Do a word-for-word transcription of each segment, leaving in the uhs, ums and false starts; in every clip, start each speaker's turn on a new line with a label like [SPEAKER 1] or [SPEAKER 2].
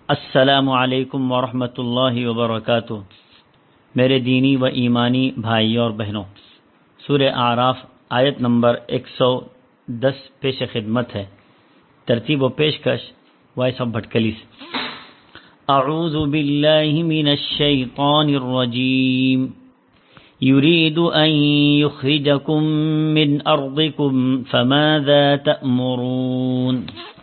[SPEAKER 1] السلام علیکم ورحمۃ اللہ وبرکاتہ۔ میرے دینی و ایمانی بھائیوں اور بہنوں، سورہ اعراف آیت نمبر ایک سو دس پیش خدمت ہے۔ ترتیب و پیشکش وائس آف بھٹکلیس۔ اعوذ باللہ من الشیطان الرجیم، یرید ان یخرجکم من ارضکم فماذا تأمرون۔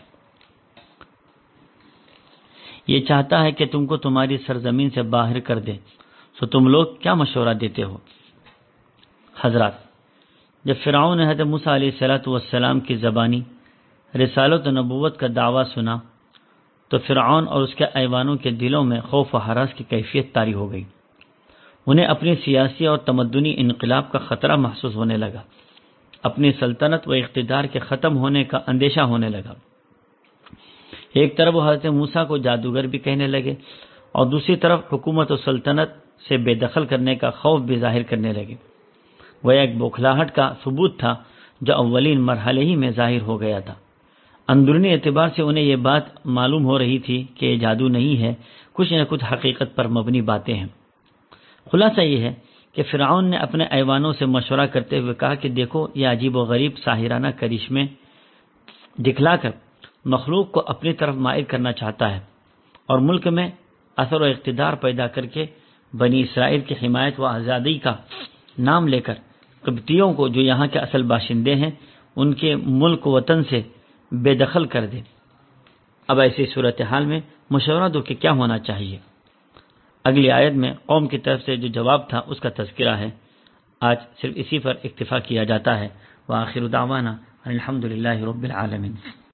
[SPEAKER 1] یہ چاہتا ہے کہ تم کو تمہاری سرزمین سے باہر کر دے، سو تم لوگ کیا مشورہ دیتے ہو؟ حضرات، جب فرعون نے حضرت موسیٰ علیہ الصلوۃ والسلام کی زبانی رسالت و نبوت کا دعویٰ سنا تو فرعون اور اس کے ایوانوں کے دلوں میں خوف و ہراس کی کیفیت طاری ہو گئی۔ انہیں اپنی سیاسی اور تمدنی انقلاب کا خطرہ محسوس ہونے لگا، اپنی سلطنت و اقتدار کے ختم ہونے کا اندیشہ ہونے لگا۔ ایک طرف وہ حضرت موسیٰ کو جادوگر بھی کہنے لگے اور دوسری طرف حکومت و سلطنت سے بے دخل کرنے کا خوف بھی ظاہر کرنے لگے۔ وہ ایک بوکھلاہٹ کا ثبوت تھا جو اولین مرحلے ہی میں ظاہر ہو گیا تھا۔ اندرونی اعتبار سے انہیں یہ بات معلوم ہو رہی تھی کہ یہ جادو نہیں ہے، کچھ نہ کچھ حقیقت پر مبنی باتیں ہیں۔ خلاصہ یہ ہے کہ فرعون نے اپنے ایوانوں سے مشورہ کرتے ہوئے کہا کہ دیکھو، یہ عجیب و غریب ساحرانہ کرشمے دکھلا کر مخلوق کو اپنی طرف مائل کرنا چاہتا ہے اور ملک میں اثر و اقتدار پیدا کر کے بنی اسرائیل کی حمایت و آزادی کا نام لے کر قبطیوں کو، جو یہاں کے اصل باشندے ہیں، ان کے ملک وطن سے بے دخل کر دے۔ اب ایسی صورتحال میں مشورہ دو کہ کیا ہونا چاہیے۔ اگلی آیت میں قوم کی طرف سے جو جواب تھا اس کا تذکرہ ہے۔ آج صرف اسی پر اکتفا کیا جاتا ہے۔ وآخر دعوانا الحمدللہ رب العالمین۔